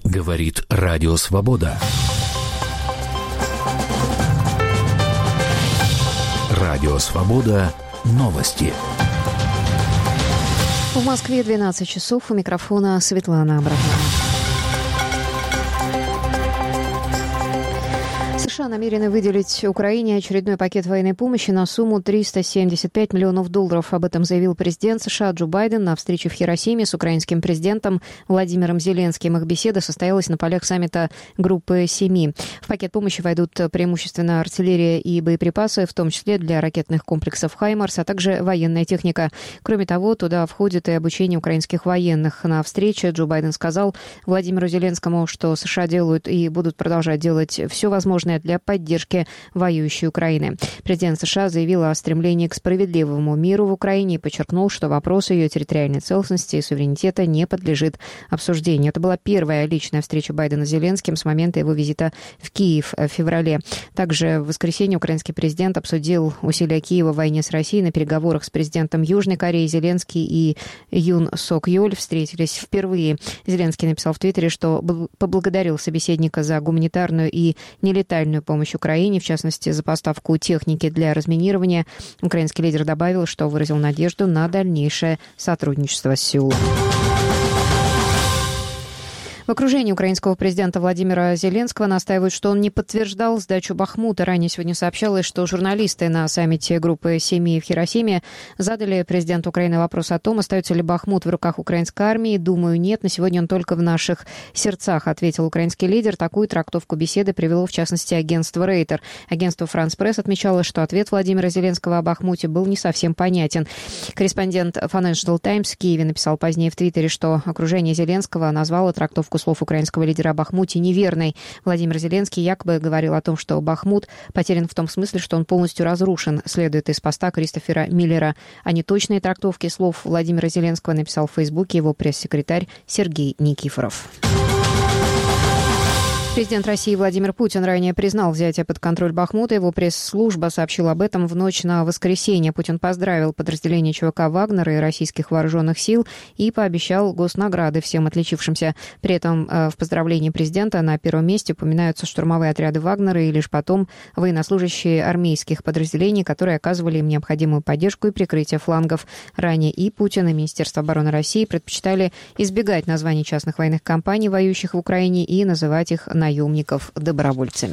Говорит Радио Свобода. Радио Свобода. Новости. В Москве 12 часов. У микрофона Светлана Абрамова. США намерены выделить Украине очередной пакет военной помощи на сумму $375 миллионов. Об этом заявил президент США Джо Байден на встрече в Хиросиме с украинским президентом Владимиром Зеленским. Их беседа состоялась на полях саммита Группы 7. В пакет помощи войдут преимущественно артиллерия и боеприпасы, в том числе для ракетных комплексов «Хаймарс», а также военная техника. Кроме того, туда входит и обучение украинских военных. На встрече Джо Байден сказал Владимиру Зеленскому, что США делают и будут продолжать делать все возможное для поддержки воюющей Украины. Президент США заявил о стремлении к справедливому миру в Украине и подчеркнул, что вопрос ее территориальной целостности и суверенитета не подлежит обсуждению. Это была первая личная встреча Байдена с Зеленским с момента его визита в Киев в феврале. Также в воскресенье украинский президент обсудил усилия Киева в войне с Россией. На переговорах с президентом Южной Кореи Зеленский и Юн Сок Йоль встретились впервые. Зеленский написал в Твиттере, что поблагодарил собеседника за гуманитарную и нелетальную помощь Украине, в частности, за поставку техники для разминирования. Украинский лидер добавил, что выразил надежду на дальнейшее сотрудничество с Сеулом. В окружении украинского президента Владимира Зеленского настаивают, что он не подтверждал сдачу Бахмута. Ранее сегодня сообщалось, что журналисты на саммите Группы 7 в Хиросиме задали президенту Украины вопрос о том, остается ли Бахмут в руках украинской армии. «Думаю, нет. На сегодня он только в наших сердцах», ответил украинский лидер. Такую трактовку беседы привело, в частности, агентство Рейтер. Агентство France Press отмечало, что ответ Владимира Зеленского о Бахмуте был не совсем понятен. Корреспондент Financial Times в Киеве написал позднее в Твиттере, что окружение Зеленского назвало трактовку слов украинского лидера о Бахмуте неверной. Владимир Зеленский якобы говорил о том, что Бахмут потерян в том смысле, что он полностью разрушен, следует из поста Кристофера Миллера. А неточные трактовки слов Владимира Зеленского написал в Фейсбуке его пресс-секретарь Сергей Никифоров. Президент России Владимир Путин ранее признал взятие под контроль Бахмута. Его пресс-служба сообщила об этом в ночь на воскресенье. Путин поздравил подразделения ЧВК «Вагнер» и российских вооруженных сил и пообещал госнаграды всем отличившимся. При этом в поздравлении президента на первом месте упоминаются штурмовые отряды «Вагнера» и лишь потом военнослужащие армейских подразделений, которые оказывали им необходимую поддержку и прикрытие флангов. Ранее и Путин, и Министерство обороны России предпочитали избегать названий частных военных компаний, воюющих в Украине, и называть их наемников добровольцами.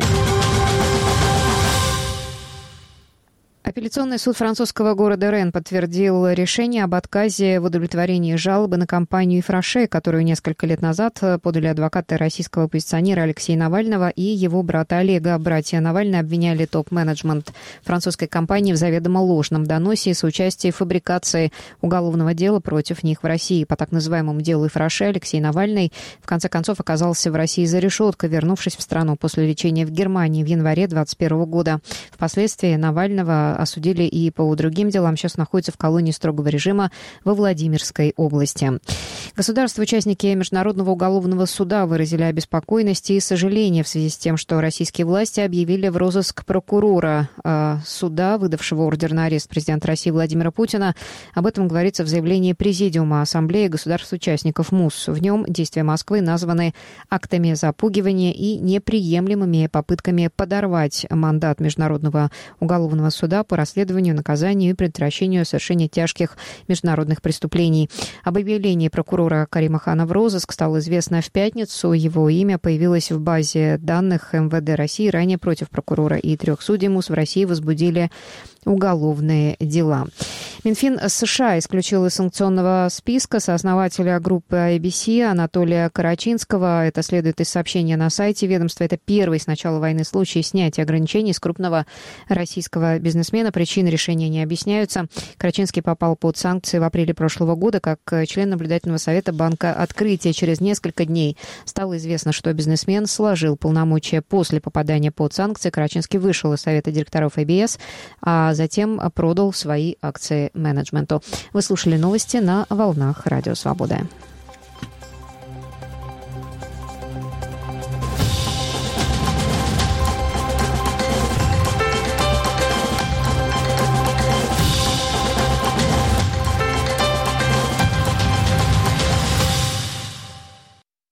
Апелляционный суд французского города Рен подтвердил решение об отказе в удовлетворении жалобы на компанию «Ифраше», которую несколько лет назад подали адвокаты российского оппозиционера Алексея Навального и его брата Олега. Братья Навального обвиняли топ-менеджмент французской компании в заведомо ложном доносе и соучастии в фабрикации уголовного дела против них в России. По так называемому делу «Ифраше» Алексей Навальный в конце концов оказался в России за решеткой, вернувшись в страну после лечения в Германии в январе 2021 года. Впоследствии Навального осудили и по другим делам. Сейчас находится в колонии строгого режима во Владимирской области. Государства-участники Международного уголовного суда выразили обеспокоенность и сожаление в связи с тем, что российские власти объявили в розыск прокурора суда, выдавшего ордер на арест президента России Владимира Путина. Об этом говорится в заявлении Президиума Ассамблеи государств-участников МУС. В нем действия Москвы названы актами запугивания и неприемлемыми попытками подорвать мандат Международного уголовного суда по расследованию, наказанию и предотвращению совершения тяжких международных преступлений. Об объявлении прокурора Карима Хана в розыск стало известно в пятницу. Его имя появилось в базе данных МВД России. Ранее против прокурора и 3 судей МУС в России возбудили уголовные дела. Минфин США исключил из санкционного списка сооснователя группы ABC Анатолия Карачинского. Это следует из сообщения на сайте ведомства. Это первый с начала войны случай снятия ограничений с крупного российского бизнесмена. Причины решения не объясняются. Карачинский попал под санкции в апреле прошлого года как член наблюдательного совета Банка Открытия. Через несколько дней стало известно, что бизнесмен сложил полномочия после попадания под санкции. Карачинский вышел из совета директоров ABS, а затем продал свои акции менеджменту. Вы слушали новости на волнах Радио Свобода.